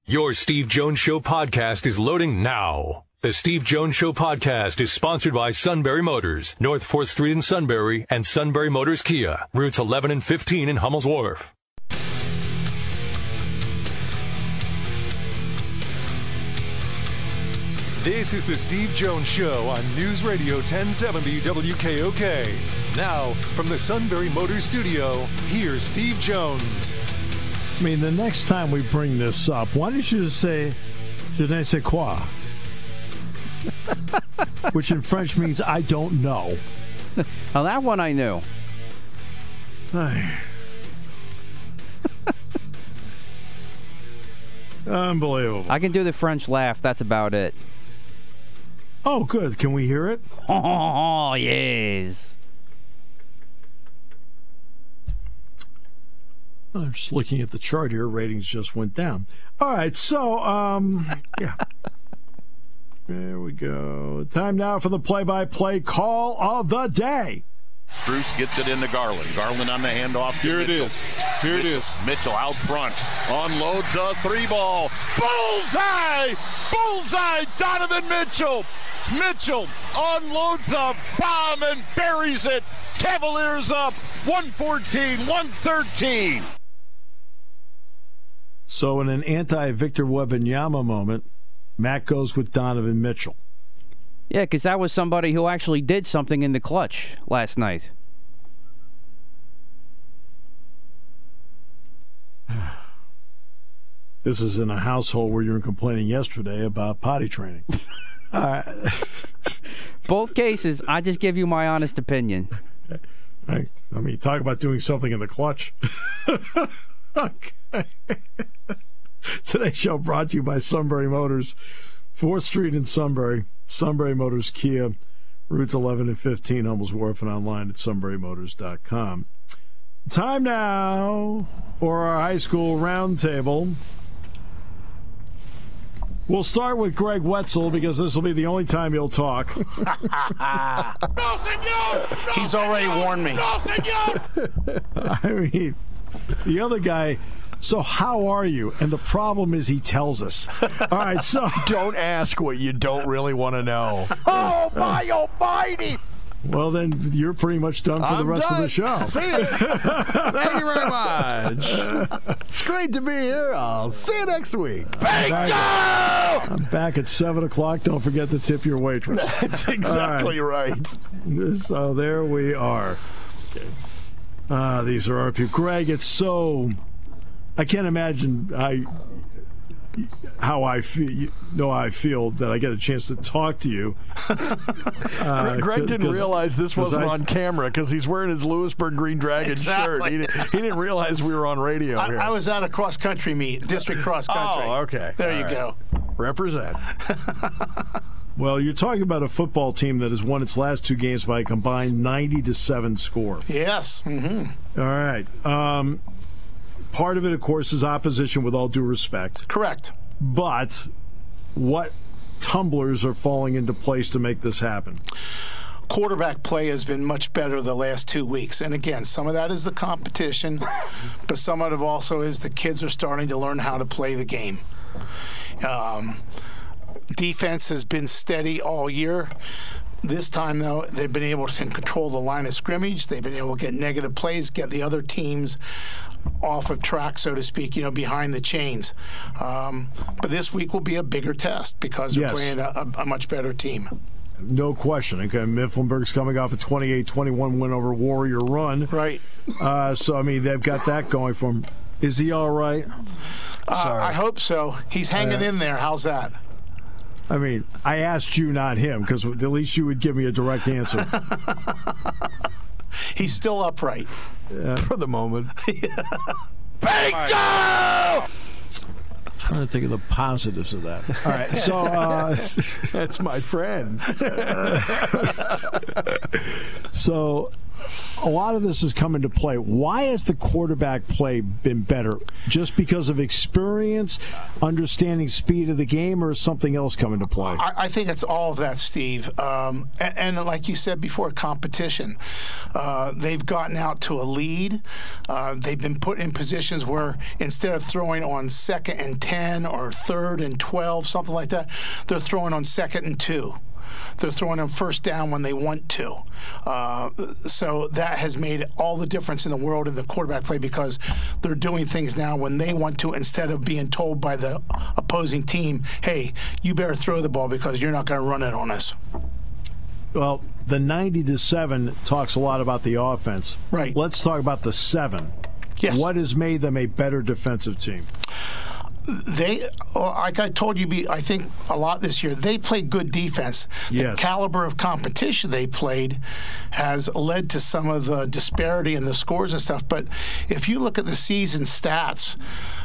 Your Steve Jones Show podcast is loading now. The Steve Jones Show podcast is sponsored by Sunbury Motors, North 4th Street in Sunbury, and Sunbury Motors Kia, routes 11 and 15 in Hummel's Wharf. This is the Steve Jones Show on News Radio 1070 WKOK. Now, from the Sunbury Motors Studio, here's Steve Jones. I mean, the next time we bring this up, why don't you just say, je ne sais quoi? Which in French means, I don't know. Now, that one I knew. Unbelievable. I can do the French laugh. That's about it. Oh, good. Can we hear it? Oh, yes. I'm just looking at the chart here. Ratings just went down. All right, so, yeah. There we go. Time now for the play-by-play call of the day. Strus gets it into Garland. Garland on the handoff to Here Mitchell. Here it is. Mitchell out front. Unloads a three ball. Bullseye! Bullseye! Donovan Mitchell! Mitchell unloads a bomb and buries it. Cavaliers up 114-113. So in an anti-Victor Wembanyama moment, Matt goes with Donovan Mitchell. Yeah, because that was somebody who actually did something in the clutch last night. This is in a household where you were complaining yesterday about potty training. All right. Both cases, I just give you my honest opinion. I mean, talk about doing something in the clutch. Okay. Today's show brought to you by Sunbury Motors, 4th Street in Sunbury. Sunbury Motors Kia, routes 11 and 15, Hummel's Wharf, and online at sunburymotors.com. Time now for our high school roundtable. We'll start with Greg Wetzel because this will be the only time he'll talk. No, senor! No, He's already warned me. No, senor! I mean, the other guy, so how are you? And the problem is he tells us. All right, so. Don't ask what you don't really want to know. Oh, my almighty! Well, then you're pretty much done for the rest of the show. See you. Thank you very much. It's great to be here. I'll see you next week. I'm back at 7 o'clock. Don't forget to tip your waitress. That's exactly right. So there we are. Okay. These are our people. Greg, it's so... I can't imagine how I feel. You know how I feel that I get a chance to talk to you. Greg didn't realize this wasn't on camera because he's wearing his Lewisburg Green Dragon shirt. He didn't realize we were on radio here. I was at a cross-country meet, district cross-country. Oh, okay. There you go. Represent. Well, you're talking about a football team that has won its last two games by a combined 90-7 score. Yes. Mm-hmm. All right. Part of it, of course, is opposition with all due respect. Correct. But what tumblers are falling into place to make this happen? Quarterback play has been much better the last 2 weeks. And again, some of that is the competition, but some of it also is the kids are starting to learn how to play the game. Defense has been steady all year. This time, though, they've been able to control the line of scrimmage. They've been able to get negative plays, get the other teams off of track, so to speak, behind the chains. But this week will be a bigger test because they're playing a much better team. No question. Okay, Mifflinburg's coming off a 28-21 win over Warrior Run. Right. So, I mean, they've got that going for him. Is he all right? I hope so. He's hanging in there. How's that? I mean, I asked you, not him, because at least you would give me a direct answer. He's still upright. For the moment. Bingo! Trying to think of the positives of that. All right, so that's my friend. So a lot of this has come into play. Why has the quarterback play been better? Just because of experience, understanding speed of the game, or is something else come into play? I think it's all of that, Steve. And like you said before, competition. They've gotten out to a lead. They've been put in positions where instead of throwing on 2nd and 10 or 3rd and 12, something like that, they're throwing on 2nd and 2. They're throwing them first down when they want to. So that has made all the difference in the world in the quarterback play, because they're doing things now when they want to, instead of being told by the opposing team, hey, you better throw the ball because you're not going to run it on us. Well, the 90-7 talks a lot about the offense. Right. Let's talk about the 7. Yes. What has made them a better defensive team? They, like I told you, I think a lot this year, they played good defense. Yes. The caliber of competition they played has led to some of the disparity in the scores and stuff. But if you look at the season stats,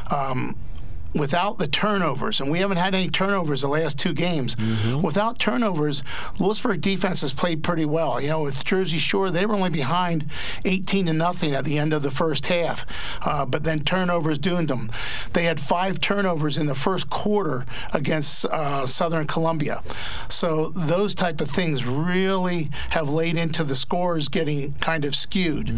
without the turnovers, and we haven't had any turnovers the last 2 games. Mm-hmm. Without turnovers, Lewisburg defense has played pretty well. You know, with Jersey Shore, they were only behind 18-0 at the end of the first half, but then turnovers doomed them. They had 5 turnovers in the first quarter against Southern Columbia. So those type of things really have laid into the scores getting kind of skewed.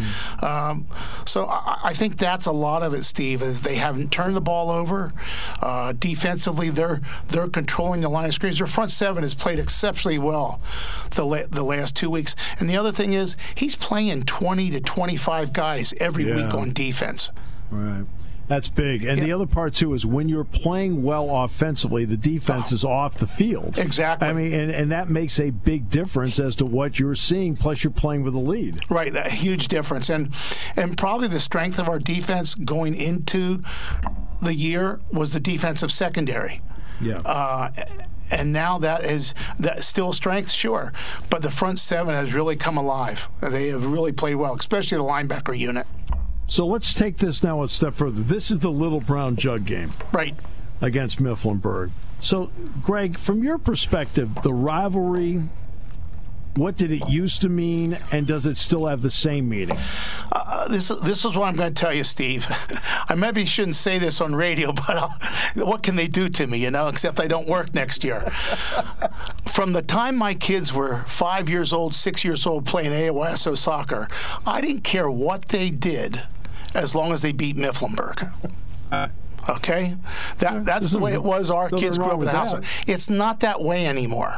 So I think that's a lot of it, Steve, is they haven't turned the ball over. Defensively, they're controlling the line of scrimmage. Their front 7 has played exceptionally well the last 2 weeks. And the other thing is, he's playing 20 to 25 guys every week on defense. Right. That's big. And the other part, too, is when you're playing well offensively, the defense is off the field. Exactly. I mean, and that makes a big difference as to what you're seeing, plus you're playing with a lead. Right, a huge difference. And probably the strength of our defense going into the year was the defensive secondary. Yeah. And now that still strength, sure. But the front 7 has really come alive. They have really played well, especially the linebacker unit. So let's take this now a step further. This is the Little Brown Jug game. Right. Against Mifflinburg. So, Greg, from your perspective, the rivalry, what did it used to mean, and does it still have the same meaning? This is what I'm going to tell you, Steve. I maybe shouldn't say this on radio, but what can they do to me, except I don't work next year. From the time my kids were 5 years old, 6 years old, playing AOSO soccer, I didn't care what they did as long as they beat Mifflinburg. Okay? That's the way it was. Our kids grew up in the house. It's not that way anymore.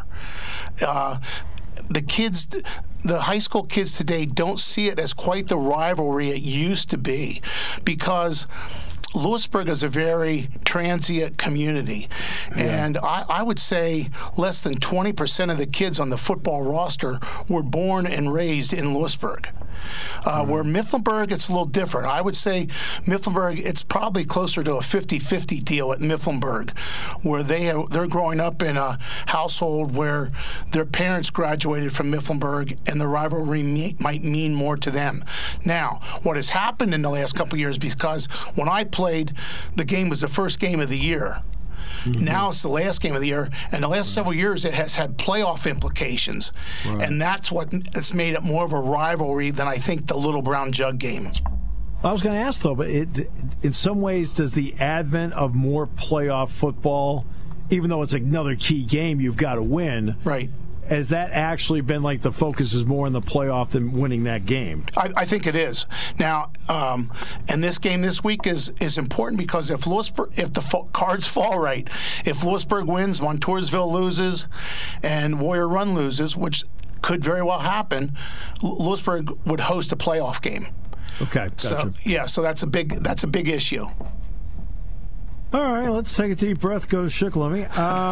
The high school kids today don't see it as quite the rivalry it used to be, because Lewisburg is a very transient community, and I would say less than 20% of the kids on the football roster were born and raised in Lewisburg. Where Mifflinburg, it's a little different. I would say Mifflinburg, it's probably closer to a 50-50 deal at Mifflinburg, where they're growing up in a household where their parents graduated from Mifflinburg, and the rivalry might mean more to them. Now, what has happened in the last couple of years, because when I played, the game was the first game of the year. Mm-hmm. Now it's the last game of the year, and the last several years it has had playoff implications, and that's made it more of a rivalry than I think the Little Brown Jug game. I was going to ask, though, but in some ways, does the advent of more playoff football, even though it's another key game you've got to win, right? Has that actually been like the focus is more in the playoff than winning that game? I think it is. Now, and this game this week is important, because if the cards fall right, if Lewisburg wins, Montoursville loses, and Warrior Run loses, which could very well happen, Lewisburg would host a playoff game. Okay, gotcha. So that's a big issue. All right, let's take a deep breath, go to Shikellamy.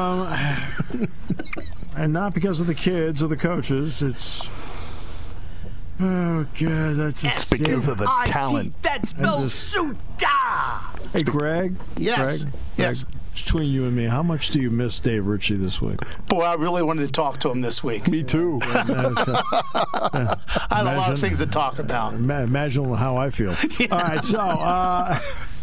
And not because of the kids or the coaches. It's... Oh, God, that's just... because of the talent. That spells Suda! Hey, Greg? Yes. Greg, Yes. Between you and me, how much do you miss Dave Ritchie this week? Boy, I really wanted to talk to him this week. Me too. I had a lot of things to talk about. Imagine how I feel. Yeah. All right, so...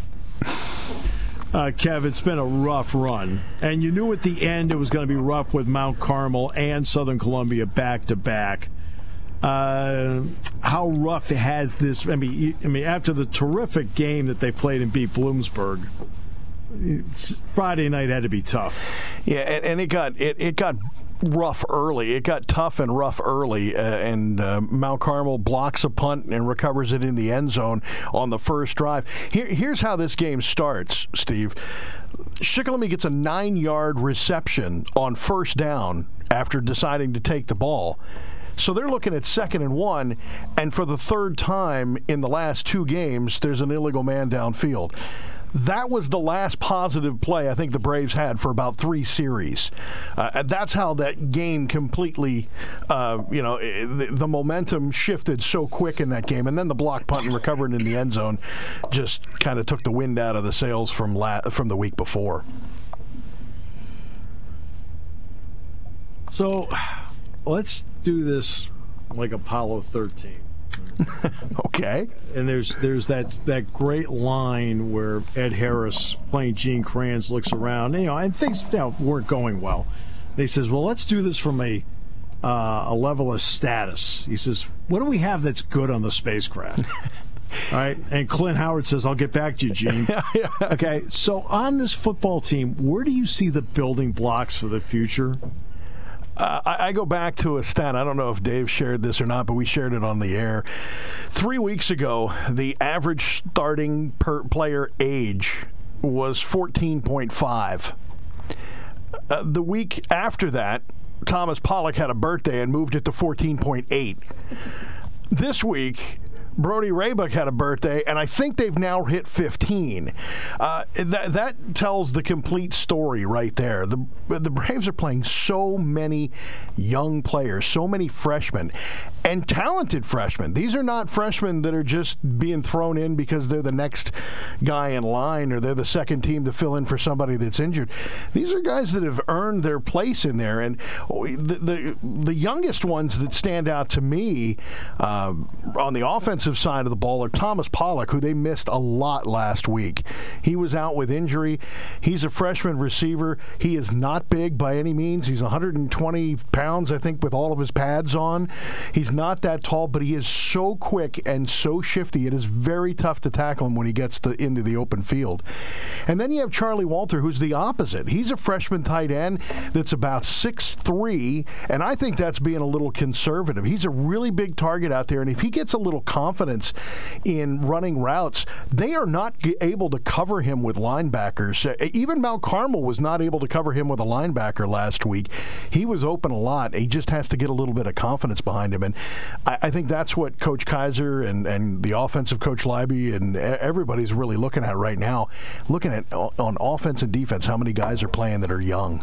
Kev, it's been a rough run. And you knew at the end it was going to be rough with Mount Carmel and Southern Columbia back-to-back. how rough has this? I mean, after the terrific game that they played and beat Bloomsburg, Friday night had to be tough. Yeah, and it got rough early. It got tough and rough early, and Mount Carmel blocks a punt and recovers it in the end zone on the first drive. Here's how this game starts, Steve. Shikellamy gets a 9-yard reception on first down after deciding to take the ball. So they're looking at 2nd and 1, and for the third time in the last 2 games, there's an illegal man downfield. That was the last positive play I think the Braves had for about 3 series. That's how that game completely, the momentum shifted so quick in that game. And then the block punt and recovering in the end zone just kind of took the wind out of the sails from the week before. So let's do this like Apollo 13. Okay. And there's that great line where Ed Harris playing Gene Kranz looks around, and things weren't going well. And he says, "Well, let's do this from a level of status." He says, "What do we have that's good on the spacecraft?" All right. And Clint Howard says, "I'll get back to you, Gene." Yeah. Okay. So on this football team, where do you see the building blocks for the future? I go back to a stat. I don't know if Dave shared this or not, but we shared it on the air. 3 weeks ago, the average starting player age was 14.5. The week after that, Thomas Pollock had a birthday and moved it to 14.8. This week, Brody Raybuck had a birthday, and I think they've now hit 15. That tells the complete story right there. The Braves are playing so many young players, so many freshmen, and talented freshmen. These are not freshmen that are just being thrown in because they're the next guy in line or they're the second team to fill in for somebody that's injured. These are guys that have earned their place in there, and the youngest ones that stand out to me on the offensive side of the ball are Thomas Pollock, who they missed a lot last week. He was out with injury. He's a freshman receiver. He is not big by any means. He's 120 pounds, I think, with all of his pads on. He's not that tall, but he is so quick and so shifty. It is very tough to tackle him when he gets into the open field. And then you have Charlie Walter, who's the opposite. He's a freshman tight end that's about 6'3", and I think that's being a little conservative. He's a really big target out there, and if he gets a little confidence in running routes, they are not able to cover him with linebackers. Even Mount Carmel was not able to cover him with a linebacker last week. He was open a lot. He just has to get a little bit of confidence behind him. And I think that's what Coach Kaiser and the offensive coach Leiby and everybody's really looking at right now. Looking at on offense and defense, how many guys are playing that are young.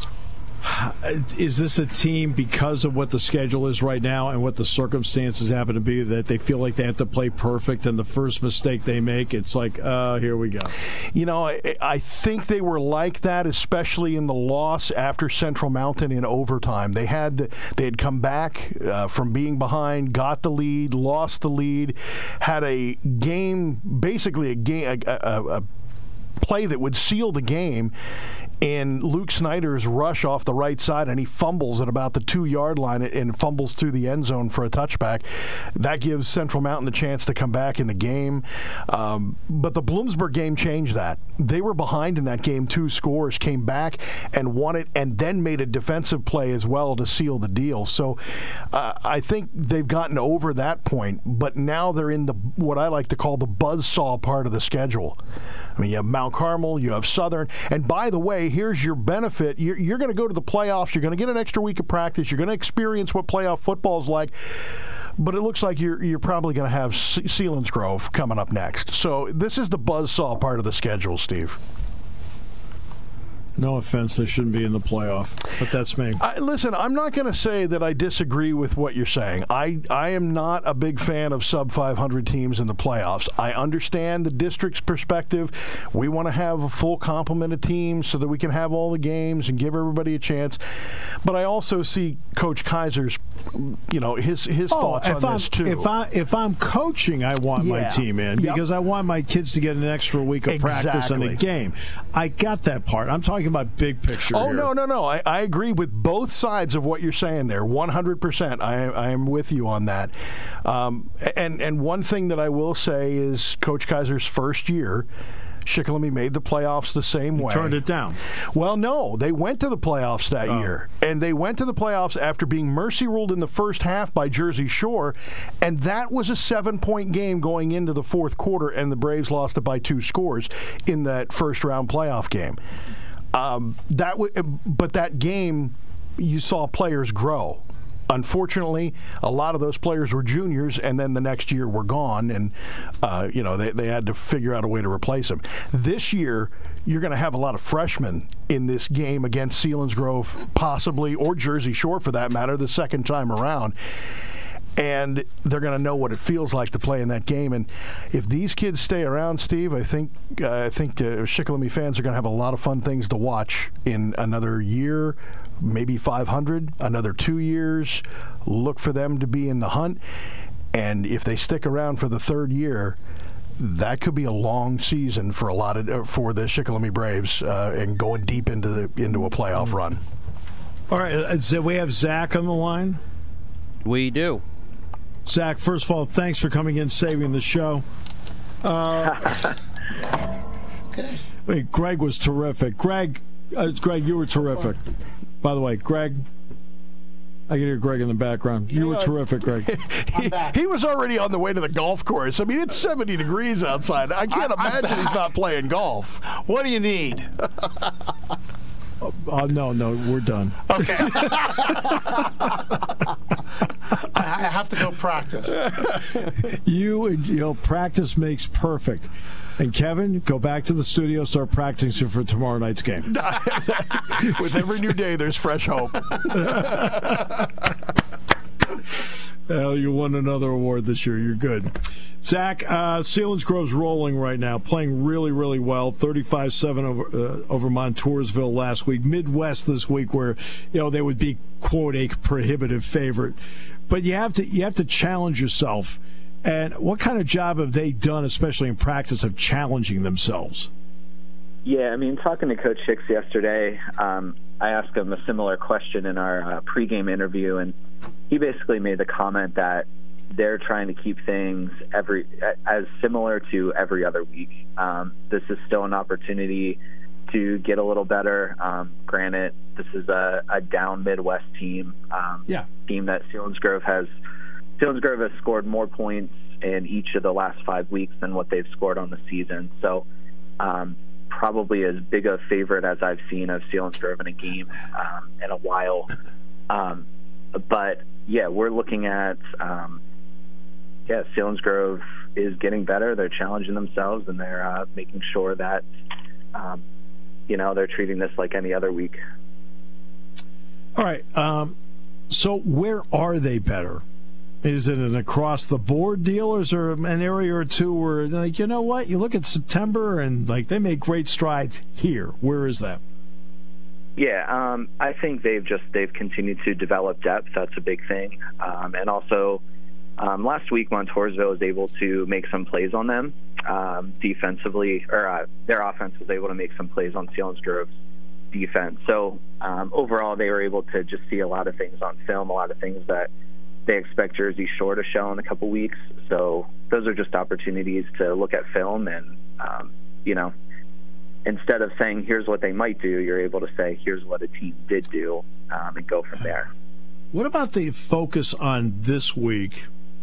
Is this a team, because of what the schedule is right now and what the circumstances happen to be, that they feel like they have to play perfect, and the first mistake they make, it's like, here we go? I think they were like that, especially in the loss after Central Mountain in overtime. They had come back from being behind, got the lead, lost the lead, had a game, basically a play that would seal the game, in Luke Snyder's rush off the right side, and he fumbles at about the 2-yard line and fumbles through the end zone for a touchback. That gives Central Mountain the chance to come back in the game. But the Bloomsburg game changed that. They were behind in that game 2 scores, came back and won it, and then made a defensive play as well to seal the deal. So I think they've gotten over that point, but now they're in what I like to call the buzzsaw part of the schedule. I mean, you have Mount Carmel, you have Southern, and by the way, here's your benefit. You're going to go to the playoffs. You're going to get an extra week of practice. You're going to experience what playoff football is like. But it looks like you're probably going to have Selinsgrove coming up next. So this is the buzzsaw part of the schedule, Steve. No offense, they shouldn't be in the playoff, but that's me. Listen, I'm not going to say that I disagree with what you're saying. I am not a big fan of sub-500 teams in the playoffs. I understand the district's perspective. We want to have a full complement of teams so that we can have all the games and give everybody a chance. But I also see Coach Kaiser's, his thoughts on this too. If I'm coaching, I want my team in because I want my kids to get an extra week of practice in the game. I got that part. I'm talking thinking about big picture. Oh, here. no. I agree with both sides of what you're saying there. 100%. I am with you on that. And one thing that I will say is Coach Kaiser's first year, Shikellamy made the playoffs the same way. Turned it down. Well, no. They went to the playoffs that year. And they went to the playoffs after being mercy ruled in the first half by Jersey Shore. And that was a 7-point game going into the fourth quarter, and the Braves lost it by 2 scores in that first-round playoff game. But that game, you saw players grow. Unfortunately, a lot of those players were juniors, and then the next year were gone, and they had to figure out a way to replace them. This year, you're going to have a lot of freshmen in this game against Selinsgrove, possibly, or Jersey Shore for that matter, the second time around. And they're going to know what it feels like to play in that game. And if these kids stay around, Steve, I think Shikellamy fans are going to have a lot of fun things to watch in another year, maybe 500, another 2 years. Look for them to be in the hunt. And if they stick around for the third year, that could be a long season for for the Shikellamy Braves and going deep into a playoff run. All right, so we have Zach on the line. We do. Zach, first of all, thanks for coming in, saving the show. Okay. Wait, Greg was terrific. Greg, you were terrific. By the way, Greg, I can hear Greg in the background. You were terrific, Greg. He was already on the way to the golf course. I mean, it's 70 degrees outside. I can't imagine he's not playing golf. What do you need? No, we're done. Okay. I have to go practice. Practice makes perfect. And Kevin, go back to the studio, start practicing for tomorrow night's game. With every new day, there's fresh hope. Hell, you won another award this year. You're good. Zach, Selinsgrove's rolling right now, playing really, really well. 35-7 over Montoursville last week. Midwest this week, where they would be quote a prohibitive favorite. But you have to challenge yourself. And what kind of job have they done, especially in practice, of challenging themselves? Yeah, I mean, talking to Coach Hicks yesterday, I asked him a similar question in our pregame interview, and he basically made the comment that they're trying to keep things as similar to every other week. This is still an opportunity to get a little better. Granted, this is a down Midwest team, team that Selinsgrove has scored more points in each of the last 5 weeks than what they've scored on the season. So probably as big a favorite as I've seen of Selinsgrove in a game in a while. But, yeah, we're looking at, Selinsgrove is getting better. They're challenging themselves, and they're making sure that, they're treating this like any other week. All right. So where are they better? Is it an across-the-board deal, or is there an area or two where, you know what, you look at September and, they made great strides here. Where is that? Yeah, I think they've continued to develop depth. That's a big thing. And also, last week, Montoursville was able to make some plays on them defensively, or their offense was able to make some plays on Selinsgrove's defense. So overall, they were able to just see a lot of things on film, a lot of things that they expect Jersey Shore to show in a couple weeks. So those are just opportunities to look at film and, instead of saying here's what they might do, you're able to say here's what a team did do and go from there. What about the focus on this week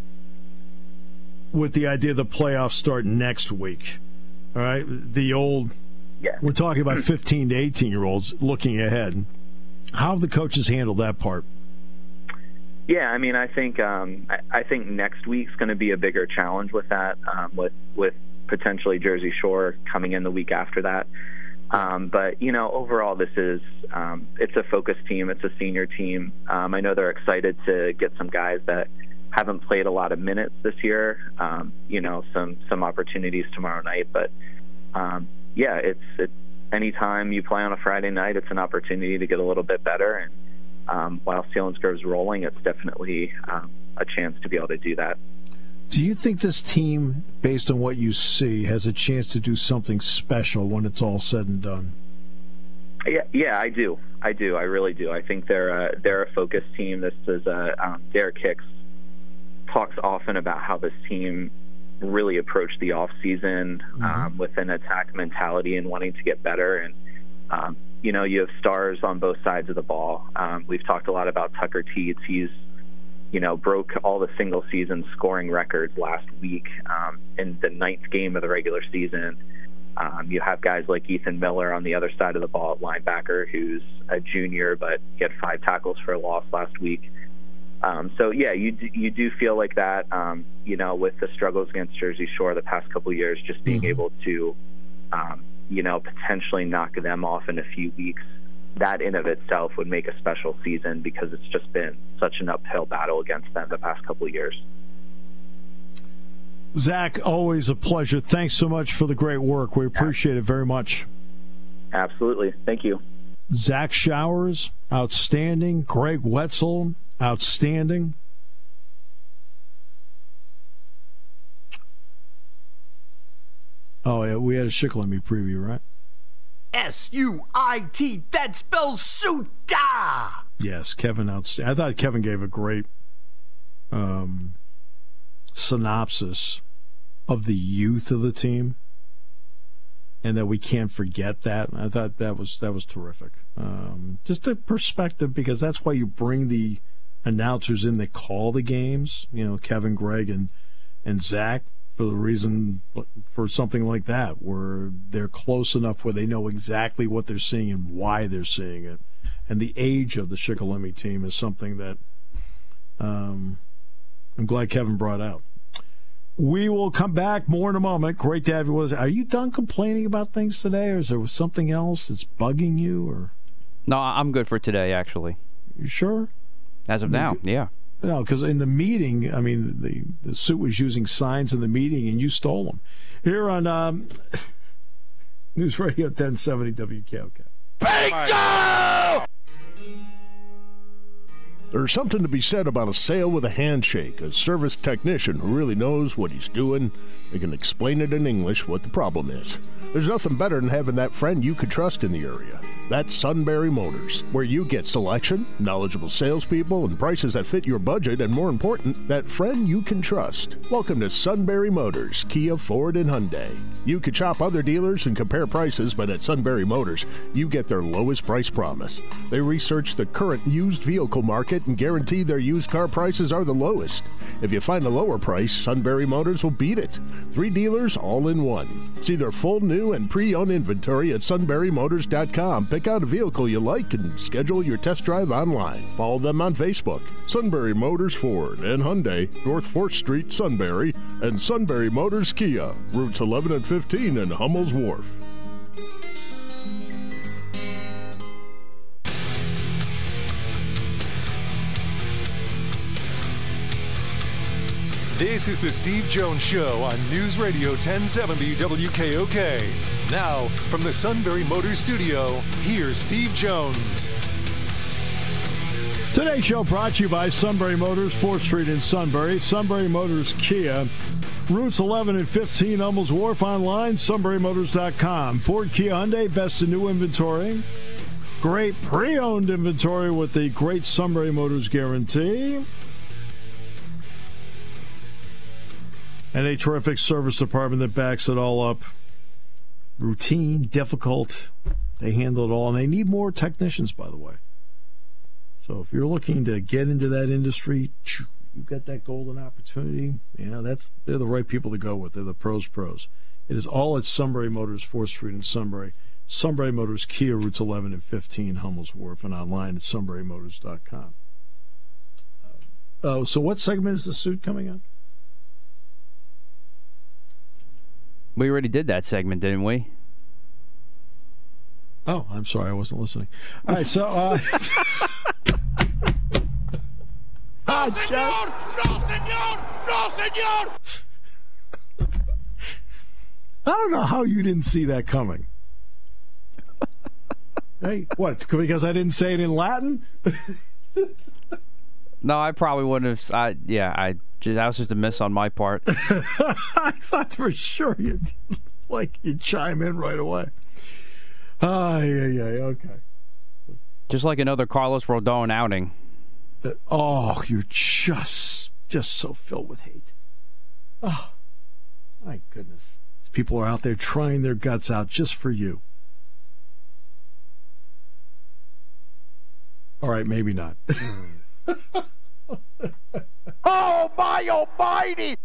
with the idea the playoffs start next week? All right, we're talking about 15 to 18-year-olds looking ahead. How have the coaches handled that part? Yeah, I mean, I think next week's going to be a bigger challenge with that, with potentially Jersey Shore coming in the week after that. But overall, this is it's a focus team. It's a senior team. I know they're excited to get some guys that haven't played a lot of minutes this year. Some opportunities tomorrow night. But it's anytime you play on a Friday night, it's an opportunity to get a little bit better. And while Selinsgrove's rolling, it's definitely a chance to be able to do that. Do you think this team, based on what you see, has a chance to do something special when it's all said and done? Yeah, I do. I really do. I think they're a focused team. This is Derek Hicks talks often about how this team really approached the off season with an attack mentality and wanting to get better. And you have stars on both sides of the ball. We've talked a lot about Tucker Teets. He's broke all the single season scoring records last week in the 9th game of the regular season. You have guys like Ethan Miller on the other side of the ball at linebacker, who's a junior, but he had 5 tackles for a loss last week. So, yeah, you do feel like that, with the struggles against Jersey Shore the past couple of years, just being able to, potentially knock them off in a few weeks. That in of itself would make a special season because it's just been such an uphill battle against them the past couple of years. Zach, always a pleasure. Thanks so much for the great work. We appreciate it very much. Absolutely. Thank you. Zach Showers, outstanding. Greg Wetzel, outstanding. Oh, yeah, we had a Shikellamy preview, right? S-U-I-T, that spells Suta! Yes, Kevin, outstanding. I thought Kevin gave a great synopsis of the youth of the team, and that we can't forget that. I thought that was terrific. Just a perspective, because that's why you bring the announcers in that call the games. Kevin, Greg, and Zach, for something like that, where they're close enough where they know exactly what they're seeing and why they're seeing it. And the age of the Shikellamy team is something that I'm glad Kevin brought out. We will come back more in a moment. Great to have you with us. Are you done complaining about things today, or is there something else that's bugging you? Or No, I'm good for today, actually. You sure? As of now, yeah. No, because in the meeting, I mean, the suit was using signs in the meeting, and you stole them. Here on News Radio 1070 WKOK. Bingo! There's something to be said about a sale with a handshake, a service technician who really knows what he's doing. They can explain it in English what the problem is. There's nothing better than having that friend you could trust in the area. That's Sunbury Motors, where you get selection, knowledgeable salespeople, and prices that fit your budget, and more important, that friend you can trust. Welcome to Sunbury Motors, Kia, Ford, and Hyundai. You could shop other dealers and compare prices, but at Sunbury Motors, you get their lowest price promise. They research the current used vehicle market and guarantee their used car prices are the lowest. If you find a lower price, Sunbury Motors will beat it. 3 dealers all in one. See their full new and pre-owned inventory at sunburymotors.com. Pick out a vehicle you like and schedule your test drive online. Follow them on Facebook. Sunbury Motors Ford and Hyundai, North 4th Street, Sunbury, and Sunbury Motors Kia, routes 11 and 15 in Hummel's Wharf. This is the Steve Jones Show on News Radio 1070 WKOK. Now, from the Sunbury Motors Studio, here's Steve Jones. Today's show brought to you by Sunbury Motors, 4th Street in Sunbury. Sunbury Motors Kia, routes 11 and 15, Hummel's Wharf. Online, sunburymotors.com. Ford, Kia, Hyundai, best in new inventory. Great pre-owned inventory with the great Sunbury Motors guarantee. And a terrific service department that backs it all up. Routine, difficult. They handle it all. And they need more technicians, by the way. So if you're looking to get into that industry, you've got that golden opportunity. They're the right people to go with. They're the pros. It is all at Sunbury Motors, 4th Street in Sunbury. Sunbury Motors Kia, routes 11 and 15, Hummel's Wharf, and online at sunburymotors.com. So what segment is the suit coming on? We already did that segment, didn't we? Oh, I'm sorry. I wasn't listening. All right, so... No, senor! No, senor! No, senor! I don't know how you didn't see that coming. Hey, what? Because I didn't say it in Latin? No, I probably wouldn't have. That was just a miss on my part. I thought for sure you'd chime in right away. Okay. Just like another Carlos Rodon outing. You're just so filled with hate. Oh, my goodness. People are out there trying their guts out just for you. All right, maybe not. Oh, my almighty!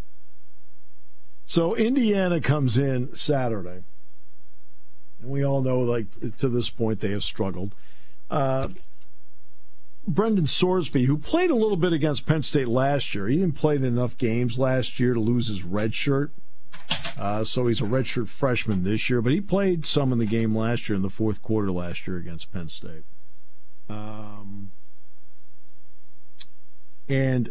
So Indiana comes in Saturday. And we all know, like, to this point, they have struggled. Brendan Sorsby, who played a little bit against Penn State last year. He didn't play in enough games last year to lose his red shirt. So he's a redshirt freshman this year. But he played some in the game last year, in the fourth quarter last year against Penn State. And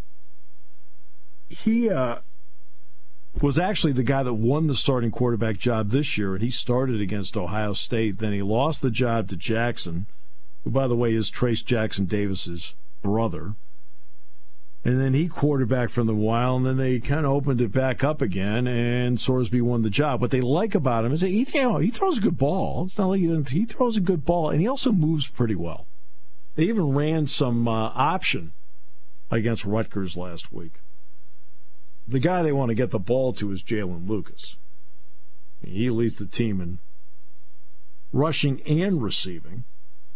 he was actually the guy that won the starting quarterback job this year, and he started against Ohio State. Then he lost the job to Jackson, who, by the way, is Trace Jackson Davis's brother. And then he quarterbacked for them a while, and then they kind of opened it back up again, and Sorsby won the job. What they like about him is that he throws a good ball. It's not like he throws a good ball, and he also moves pretty well. They even ran some option against Rutgers last week. The guy they want to get the ball to is Jalen Lucas. He leads the team in rushing and receiving.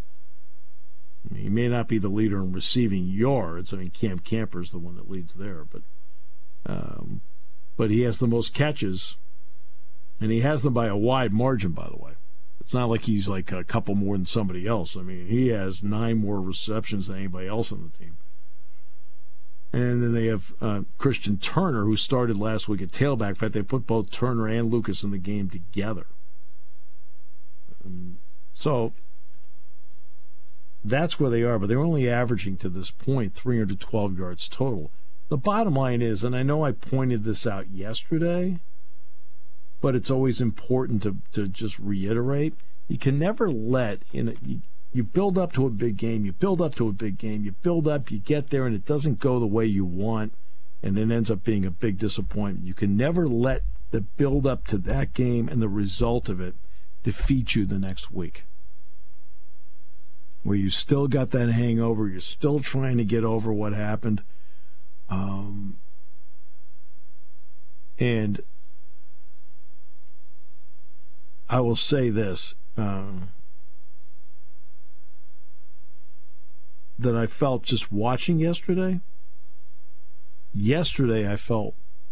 He may not be the leader in receiving yards. I mean, Cam Camper's the one that leads there, but he has the most catches, and he has them by a wide margin, by the way. It's not like he's like a couple more than somebody else. I mean, he has 9 more receptions than anybody else on the team. And then they have Christian Turner, who started last week at tailback. In fact, they put both Turner and Lucas in the game together. So that's where they are, but they're only averaging to this point 312 yards total. The bottom line is, and I know I pointed this out yesterday, but it's always important to just reiterate, you can never let you build up to a big game, you build up, you get there, and it doesn't go the way you want, and it ends up being a big disappointment. You can never let the build up to that game and the result of it defeat you the next week, where you still got that hangover, you're still trying to get over what happened. And I will say this, that I felt just watching yesterday. Yesterday I felt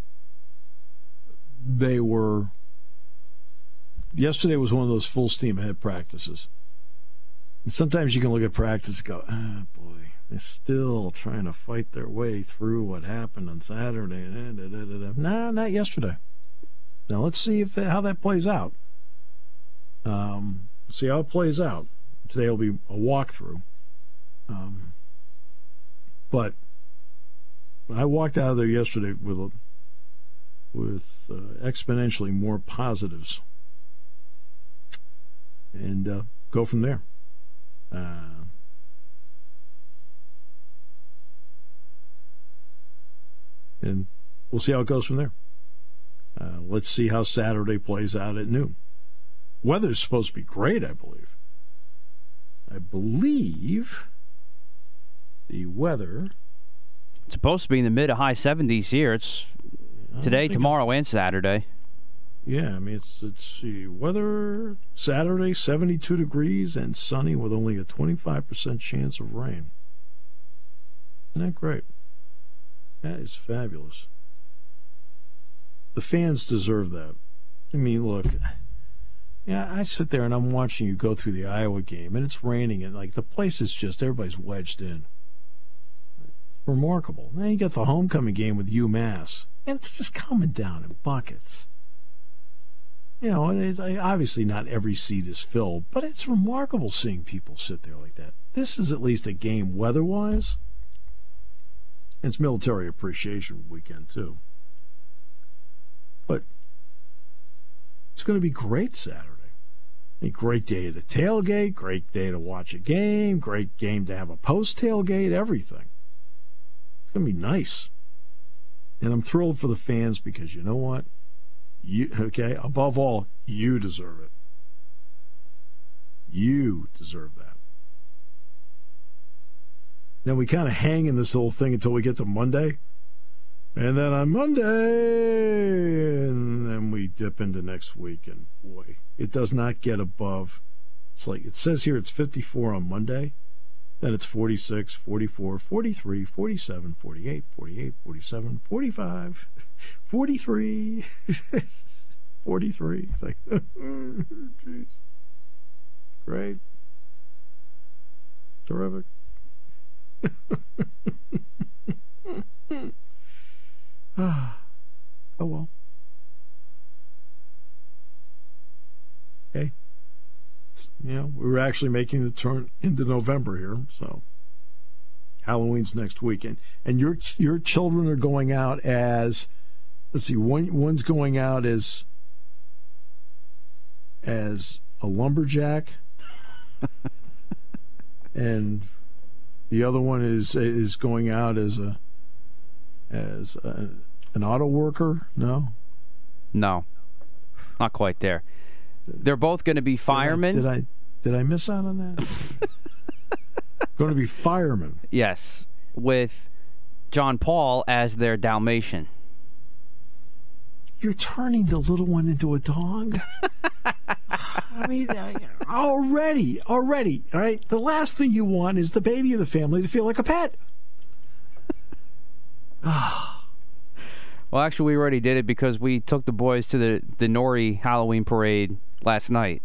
yesterday was one of those full steam ahead practices. And sometimes you can look at practice and go, boy, they're still trying to fight their way through what happened on Saturday. Nah, not yesterday. Now let's see how that plays out. See how it plays out. Today will be a walkthrough. But I walked out of there yesterday with exponentially more positives, and go from there. And we'll see how it goes from there. Let's see how Saturday plays out at noon. Weather's supposed to be great, I believe. The weather, it's supposed to be in the mid to high 70s here. It's today, tomorrow, and Saturday. Yeah, I mean, let's see. Weather Saturday, 72 degrees and sunny with only a 25% chance of rain. Isn't that great? That is fabulous. The fans deserve that. I mean, look, yeah, I sit there and I'm watching you go through the Iowa game, and it's raining, and like the place is just, everybody's wedged in. Remarkable. Now you got the homecoming game with UMass, and it's just coming down in buckets. You know, obviously not every seat is filled, but it's remarkable seeing people sit there like that. This is at least a game weather-wise. It's military appreciation weekend, too. But it's going to be great Saturday. A great day to tailgate, great day to watch a game, great game to have a post-tailgate, everything. It's going to be nice. And I'm thrilled for the fans because you know what? Above all, you deserve it. You deserve that. Then we kind of hang in this little thing until we get to Monday. And then on Monday, and then we dip into next week. And boy, it does not get above. It's like, it says here it's 54 on Monday. Then it's 46, 44, 43, 47, 48, 48, 47, 45, 43, 43. It's like, jeez. Great. Terrific. Oh, well. Okay. We're actually making the turn into November here, so Halloween's next weekend. And your children are going out as, let's see, one's going out as a lumberjack, and the other one is going out as an auto worker. No, not quite there. They're both going to be firemen. Did I miss out on that? Going to be firemen. Yes, with John Paul as their Dalmatian. You're turning the little one into a dog? I mean, already. All right? The last thing you want is the baby of the family to feel like a pet. Well, actually, we already did it because we took the boys to the Nori Halloween parade last night.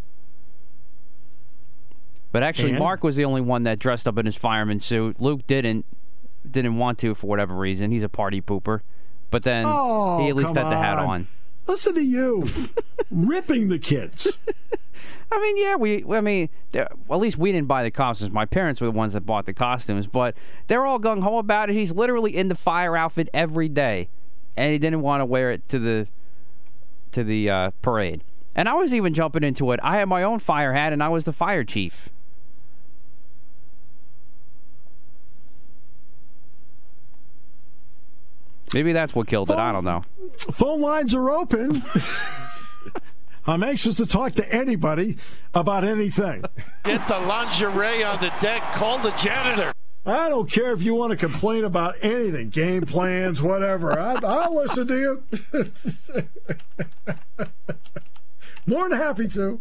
But actually, Mark was the only one that dressed up in his fireman suit. Luke didn't want to for whatever reason. He's a party pooper. But then he at least had the hat on. Listen to you, ripping the kids. At least we didn't buy the costumes. My parents were the ones that bought the costumes. But they're all gung-ho about it. He's literally in the fire outfit every day. And he didn't want to wear it to the parade. And I was even jumping into it. I had my own fire hat, and I was the fire chief. Maybe that's what killed it. I don't know. Phone lines are open. I'm anxious to talk to anybody about anything. Get the lingerie on the deck. Call the janitor. I don't care if you want to complain about anything, game plans, whatever. I'll listen to you. More than happy to.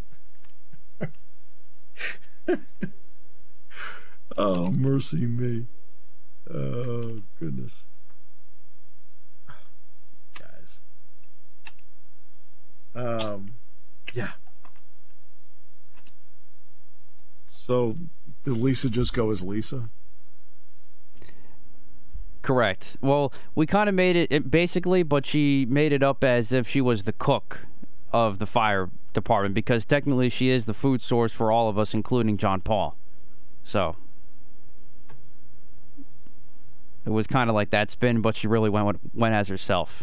Oh, mercy me. Oh, goodness. Guys. Yeah. So, did Lisa just go as Lisa? Correct. Well, we kind of made it basically, but she made it up as if she was the cook of the fire department because technically she is the food source for all of us, including John Paul. So it was kind of like that spin, but she really went as herself.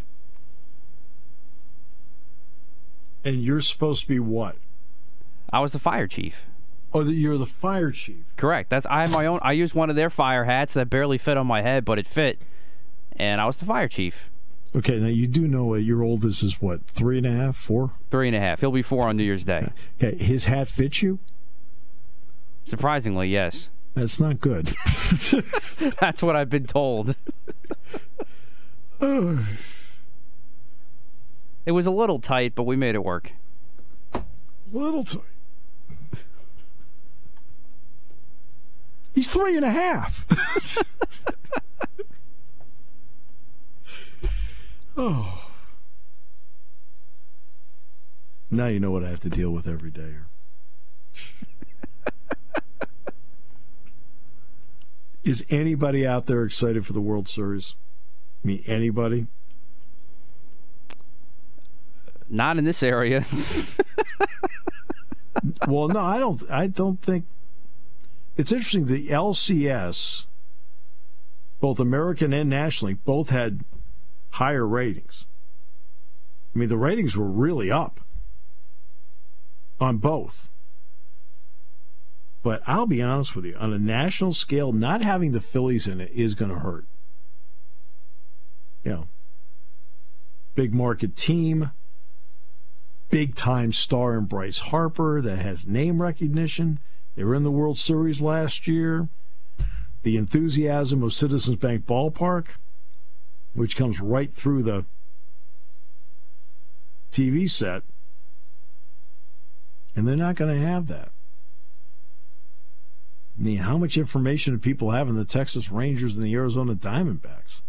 And you're supposed to be what? I was the fire chief. Oh, you're the fire chief. Correct. I had my own. I used one of their fire hats that barely fit on my head, but it fit, and I was the fire chief. Okay, now you do know your oldest is what, 3.5, 4? 3.5. He'll be 4 on New Year's Day. Okay, his hat fits you? Surprisingly, yes. That's not good. That's what I've been told. It was a little tight, but we made it work. Little tight. He's 3.5. Oh. Now you know what I have to deal with every day. Is anybody out there excited for the World Series? I mean, anybody? Not in this area. Well, no, I don't think. It's interesting. The LCS, both American and nationally, both had higher ratings. I mean, the ratings were really up on both. But I'll be honest with you, on a national scale, not having the Phillies in it is going to hurt. You know, big market team. big-time star in Bryce Harper that has name recognition. They were in the World Series last year. The enthusiasm of Citizens Bank Ballpark, which comes right through the TV set. And they're not going to have that. I mean, how much information do people have in the Texas Rangers and the Arizona Diamondbacks?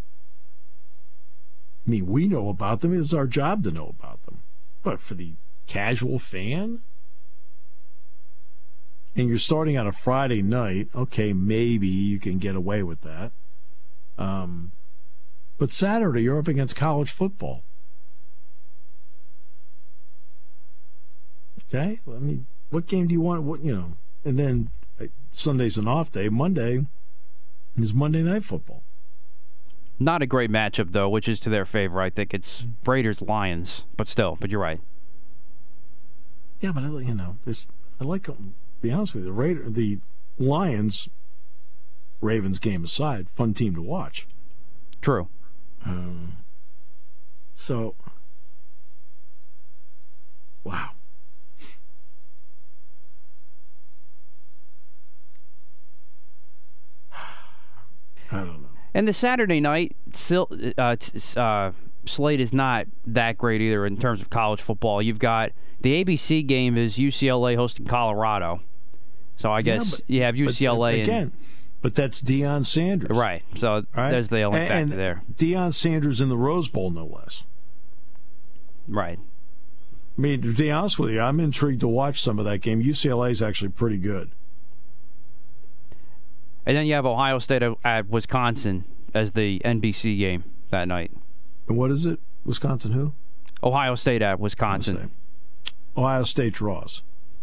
I mean, we know about them. It's our job to know about them. But for the casual fan, and you're starting on a Friday night, okay, maybe you can get away with that. But Saturday, you're up against college football. Okay? I mean, what game do you want? What, you know? And then Sunday's an off day. Monday is Monday Night Football. Not a great matchup, though, which is to their favor. I think it's Raiders-Lions, but you're right. Yeah, but you know, I like to be honest with you. The Lions, Ravens game aside, fun team to watch. True. So, wow. I don't know. And the Saturday night slate is not that great either in terms of college football. You've got the ABC game is UCLA hosting Colorado. So I guess you have UCLA again. But that's Deion Sanders. Right. So there's the only factor there. Deion Sanders in the Rose Bowl, no less. Right. I mean, to be honest with you, I'm intrigued to watch some of that game. UCLA is actually pretty good. And then you have Ohio State at Wisconsin as the NBC game that night. And what is it? Wisconsin who? Ohio State at Wisconsin. Ohio State draws.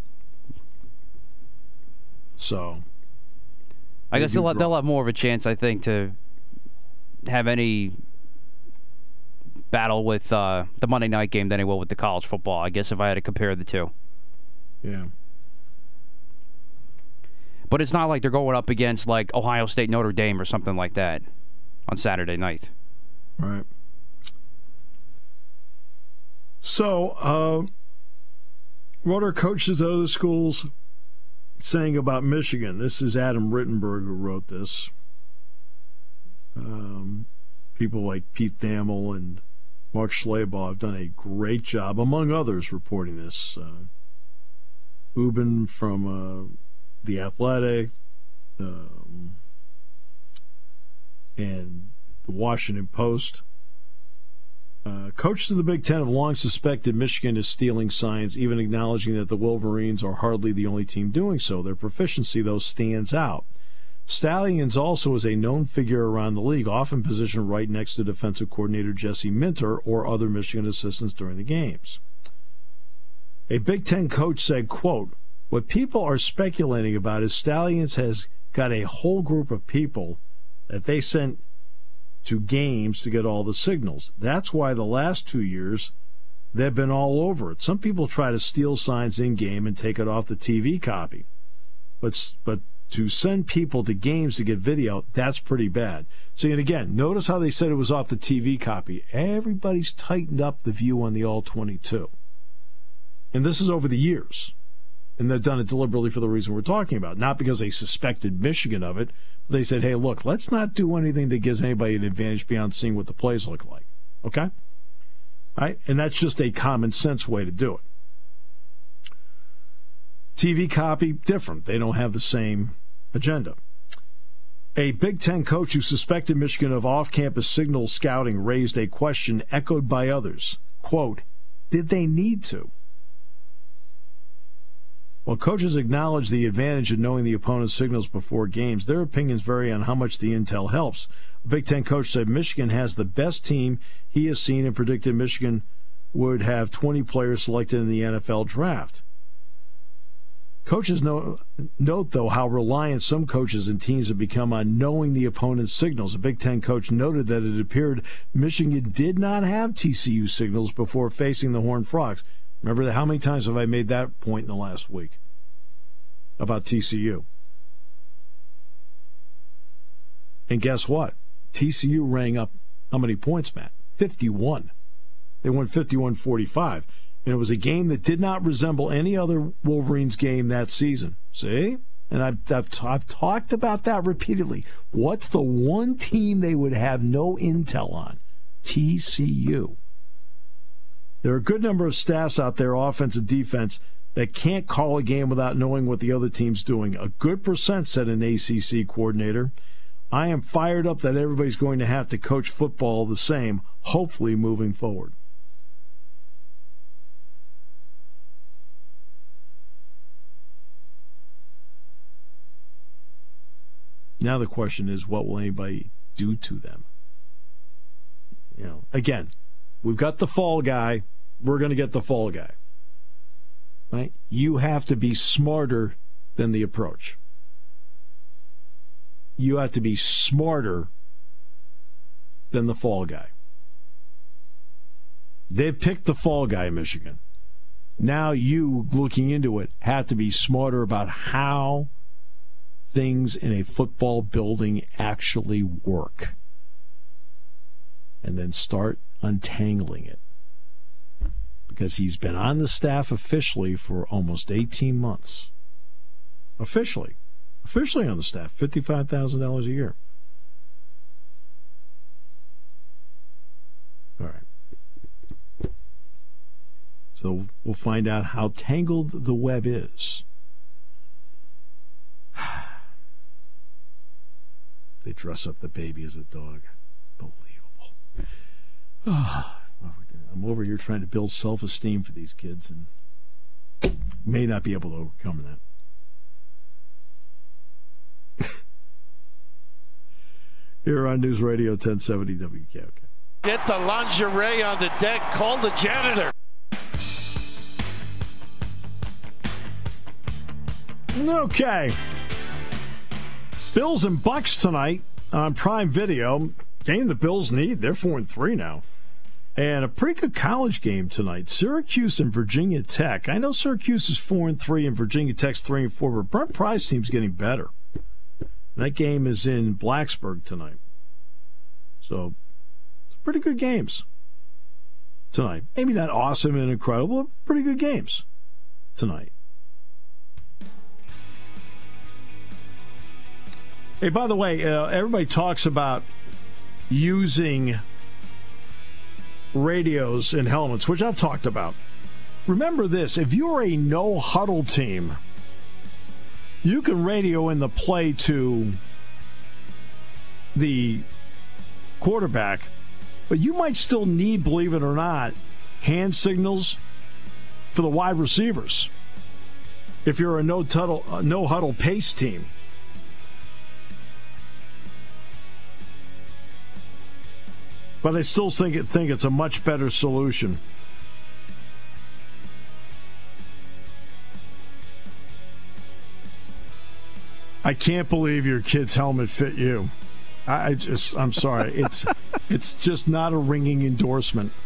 So, I guess they'll have more of a chance, I think, to have any battle with the Monday night game than they will with the college football, I guess, if I had to compare the two. Yeah. But it's not like they're going up against, like, Ohio State, Notre Dame or something like that on Saturday night. Right. So, what are coaches at other schools saying about Michigan? This is Adam Rittenberg who wrote this. People like Pete Thamel and Mark Schleybaugh have done a great job, among others, reporting this. Ubin from The Athletic and the Washington Post. Coaches of the Big Ten have long suspected Michigan is stealing signs, even acknowledging that the Wolverines are hardly the only team doing so. Their proficiency, though, stands out. Stallions also is a known figure around the league, often positioned right next to defensive coordinator Jesse Minter or other Michigan assistants during the games. A Big Ten coach said, quote, "What people are speculating about is Stallions has got a whole group of people that they sent to games to get all the signals. That's why the last 2 years they've been all over it. Some people try to steal signs in-game and take it off the TV copy. But to send people to games to get video, that's pretty bad." See, and again, notice how they said it was off the TV copy. Everybody's tightened up the view on the All-22. And this is over the years. And they've done it deliberately for the reason we're talking about. Not because they suspected Michigan of it. But they said, hey, look, let's not do anything that gives anybody an advantage beyond seeing what the plays look like. Okay? All right? And that's just a common sense way to do it. TV copy, different. They don't have the same agenda. A Big Ten coach who suspected Michigan of off-campus signal scouting raised a question echoed by others. Quote, did they need to? While coaches acknowledge the advantage of knowing the opponent's signals before games, their opinions vary on how much the intel helps. A Big Ten coach said Michigan has the best team he has seen and predicted Michigan would have 20 players selected in the NFL draft. Coaches note, though, how reliant some coaches and teams have become on knowing the opponent's signals. A Big Ten coach noted that it appeared Michigan did not have TCU signals before facing the Horned Frogs. Remember, how many times have I made that point in the last week about TCU? And guess what? TCU rang up how many points, Matt? 51. They won 51-45. And it was a game that did not resemble any other Wolverines game that season. See? And I've talked about that repeatedly. What's the one team they would have no intel on? TCU. There are a good number of staffs out there, offense and defense, that can't call a game without knowing what the other team's doing. A good percent, said an ACC coordinator. I am fired up that everybody's going to have to coach football the same, hopefully moving forward. Now the question is, what will anybody do to them? You know, again, we've got the fall guy. We're going to get the fall guy. Right? You have to be smarter than the approach. You have to be smarter than the fall guy. They picked the fall guy, Michigan. Now you, looking into it, have to be smarter about how things in a football building actually work. And then start untangling it. Because he's been on the staff officially for almost 18 months. Officially on the staff, $55,000 a year. All right. So we'll find out how tangled the web is. They dress up the baby as a dog. Unbelievable. I'm over here trying to build self-esteem for these kids and may not be able to overcome that. Here on News Radio 1070 WKOK. Get the lingerie on the deck. Call the janitor. Okay. Bills and Bucks tonight on Prime Video. Game the Bills need. They're 4-3 now. And a pretty good college game tonight. Syracuse and Virginia Tech. I know Syracuse is 4-3 and Virginia Tech's 3-4, but Brent Pry's team's getting better. That game is in Blacksburg tonight. So, it's pretty good games tonight. Maybe not awesome and incredible, but pretty good games tonight. Hey, by the way, everybody talks about using radios and helmets, which I've talked about. Remember this, if you're a no-huddle team, you can radio in the play to the quarterback, but you might still need, believe it or not, hand signals for the wide receivers if you're a no-huddle pace team. But I still think it's a much better solution. I can't believe your kid's helmet fit you. I'm sorry. It's just not a ringing endorsement.